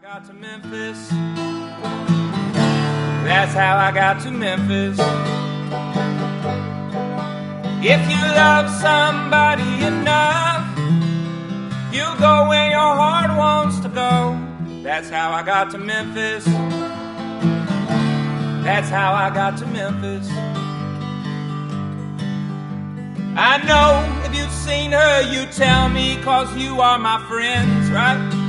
got to Memphis. That's how I got to Memphis. If you love somebody enough, you'll go where your heart wants to go. That's how I got to Memphis. That's how I got to Memphis. I know if you've seen her, you tell me, 'cause you are my friends, right?